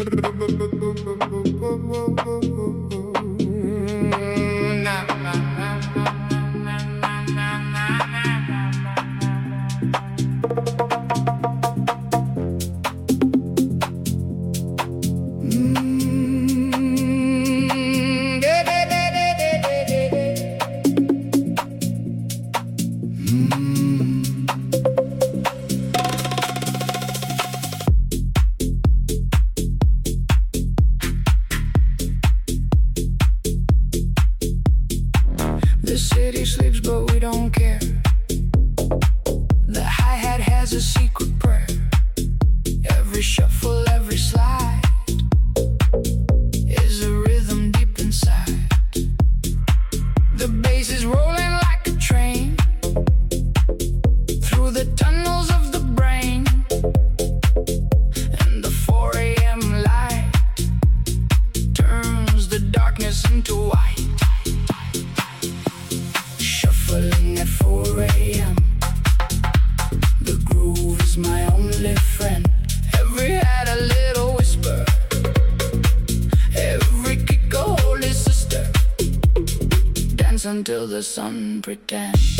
Until the sun pretends.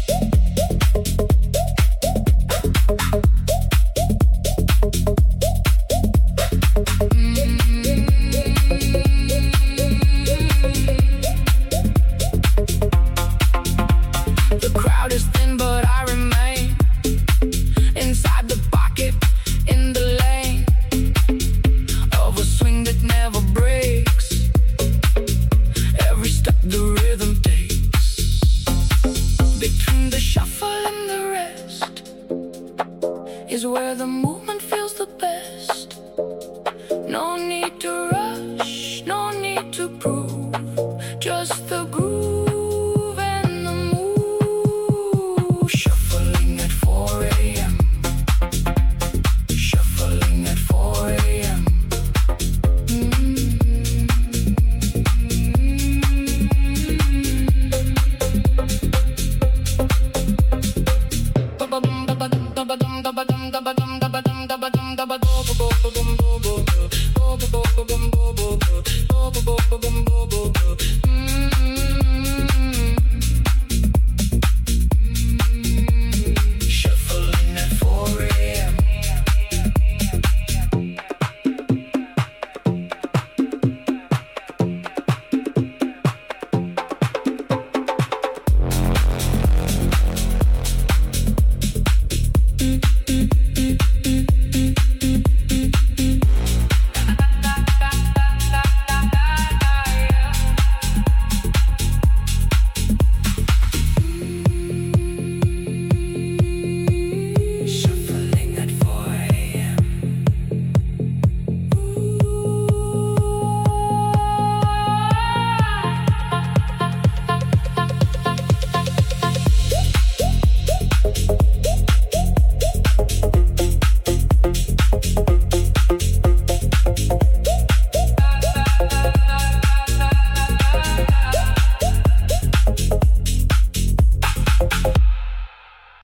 The crowd is thin, but I remain inside the pocket, in the lane of a swing that never breaks. Every step the rhythm takes. Between the shuffle and the rest is where the movement feels the best. No need to rush, no need to prove, just the groove and the move. Shuffling at 4 a.m. Shuffling at 4 a.m. Boom